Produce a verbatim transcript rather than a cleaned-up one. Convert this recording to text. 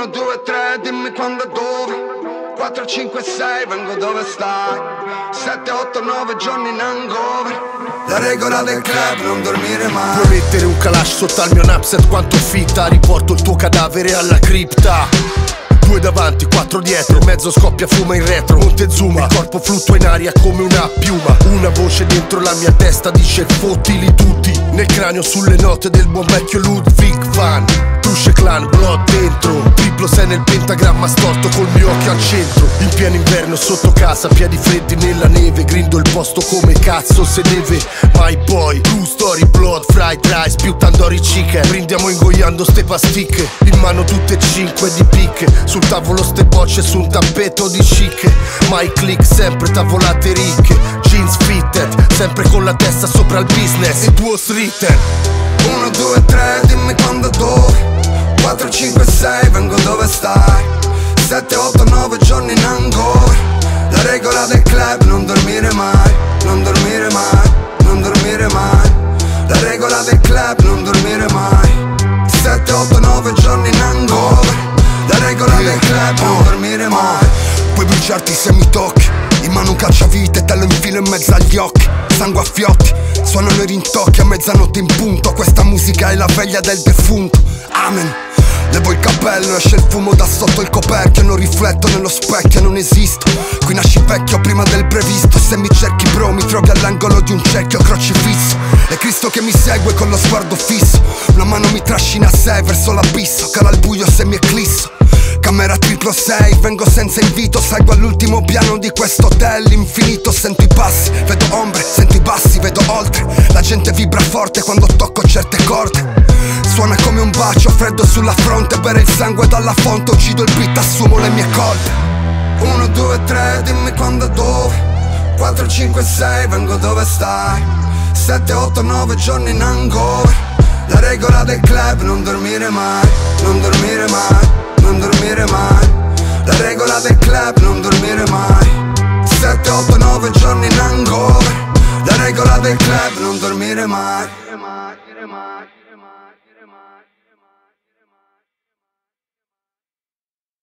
Uno, due, tre, dimmi quando e dove. Quattro, cinque, sei, vengo dove stai. Sette, otto, nove giorni in hangover. La regola del club, non dormire mai. Puoi mettere un calash sotto al mio knapsack quanto fitta. Riporto il tuo cadavere alla cripta. Due davanti, quattro dietro, mezzo scoppia fuma in retro. Montezuma, il corpo fluttua in aria come una piuma. Una voce dentro la mia testa dice fottili tutti. Nel cranio sulle note del buon vecchio Ludwig van Tusce Clan, blood dentro. Triplo sei nel pentagramma storto col mio occhio al centro. In pieno inverno sotto casa, piedi freddi nella neve. Grindo il posto come cazzo se deve. My boy, true story, blood, fried rice, più tandoori chicken. Brindiamo ingoiando ste pasticche. In mano tutte e cinque di picche. Sul tavolo ste bocce su un tappeto di chic. My click sempre tavolate ricche. Jeans fitted, sempre con la testa sopra il business. It was written. Uno, due, tre, dimmi quando e dove. Quattro, cinque, sei, vengo dove stai. Sette, otto, nove giorni in hangover. La regola del club, non dormire mai. Non dormire mai, non dormire mai. La regola del club, non dormire mai. Sette, otto, nove giorni in hangover. La regola del club, non dormire mai. Puoi bruciarti se mi tocchi. In mano un cacciavite, te lo infilo in mezzo agli occhi. Sangue a fiotti, suonano i rintocchi a mezzanotte in punto. Questa musica è la veglia del defunto. Amen. Levo il cappello, esce il fumo da sotto il coperchio. Non rifletto nello specchio, non esisto. Qui nasci vecchio prima del previsto. Se mi cerchi bro, mi trovi all'angolo di un cerchio crocifisso. È Cristo che mi segue con lo sguardo fisso. Una mano mi trascina a sé verso l'abisso. Cala il buio se mi eclisso. Camera triplo sei, vengo senza invito. Salgo all'ultimo piano di questo hotel infinito. Sento i passi, vedo ombre, sento i bassi, vedo oltre. La gente vibra forte quando tocco certe corde. Suona come un bacio freddo sulla fronte. Bere il sangue dalla fonte, uccido il beat, assumo le mie colpe. Uno, due, tre, dimmi quando e dove. Quattro, cinque, sei, vengo dove stai. Sette, otto, nove giorni in hangover. La regola del club, non dormire mai. Non dormire mai, non dormire mai. La regola del club, non dormire mai. Sette, otto, nove giorni in hangover. La regola del club, non dormire mai.